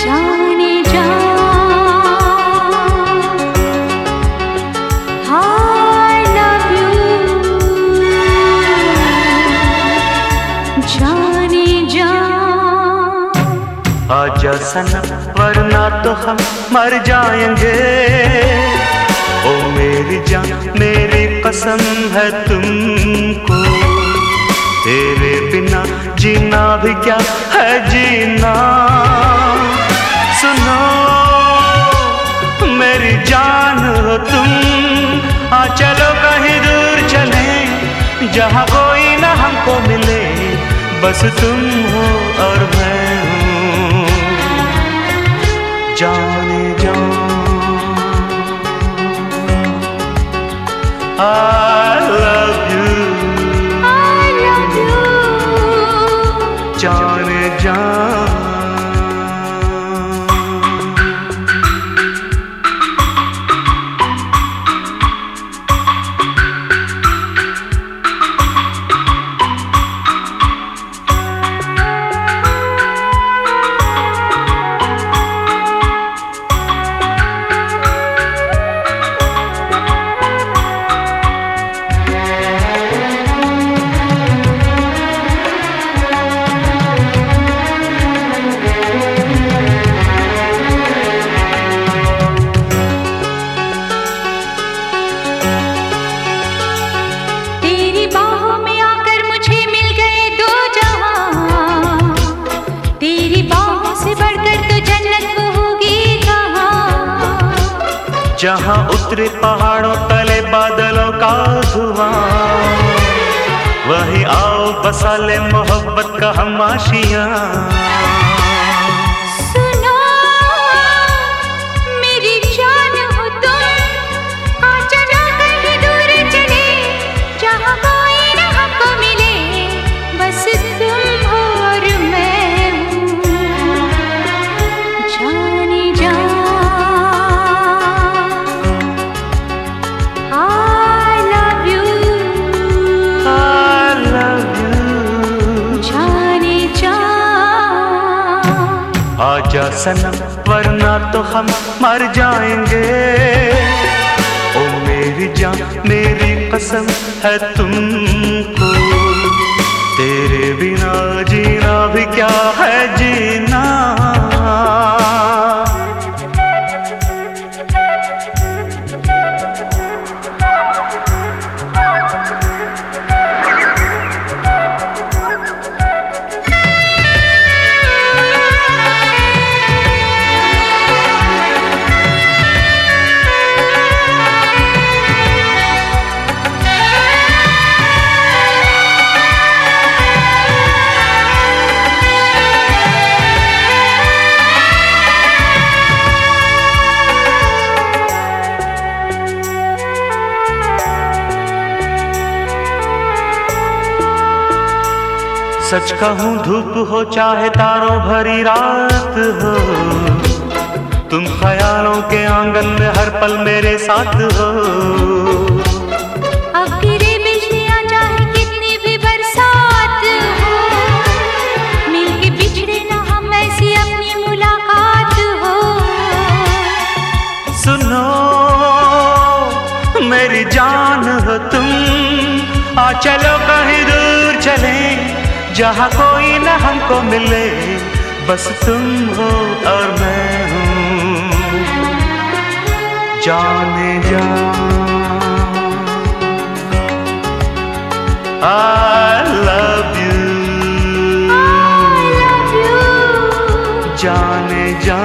जाने जा I love you जाने जा। आजा सनम वरना तो हम मर जाएंगे। ओ मेरी जान मेरी कसम है तुमको, तेरे बिना जीना भी क्या है जीना। सुनो मेरी जान हो तुम, आ चलो कहीं दूर चले, जहाँ कोई ना हमको मिले, बस तुम हो और मैं हूँ। जाने जा I love you जाने जा। जहाँ उतरे पहाड़ों तले बादलों का धुआं, वहीं आओ बसा ले मोहब्बत का हम आशियाँ। सुनो मेरी जान हो तुम, आ चलो कहीं दूर चले, जहाँ कोई ना हमको मिले, बस तुम हो और मैं हूँ। जाने जा आजा सनम वरना तो हम मर जाएंगे। ओ मेरी जान मेरी कसम है तुमको, तेरे बिना जीना भी क्या है जीना। सच कहूँ धूप हो चाहे तारों भरी रात हो, तुम ख्यालों के आंगन में हर पल मेरे साथ हो। अब गिरे बिजलियाँ चाहे कितनी भी बरसात हो, मिलके बिछड़े ना हम ऐसी अपनी मुलाकात हो। सुनो मेरी जान हो तुम, आ चलो कहीं दूर चले, जहाँ कोई न हमको मिले, बस तुम हो और मैं हूँ। जाने जा I love you जाने जा।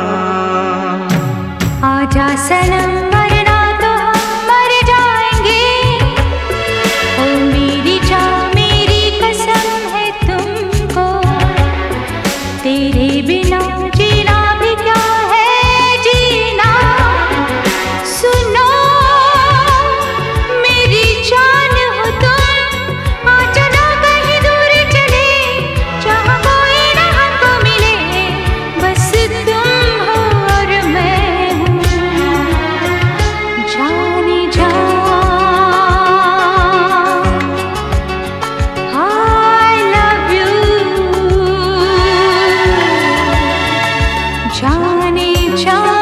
आजा सनम वरना तो हम मर जाएंगे। ओ मेरी जान मेरी कसम है तुमको, तेरे बिना जीना भी क्या है जीना। सुनो मेरी जान हो तुम, आ चलो कहीं दूर चले, जहाँ कोई ना हमको मिले, बस तुम हो और मैं हूँ। जाने जा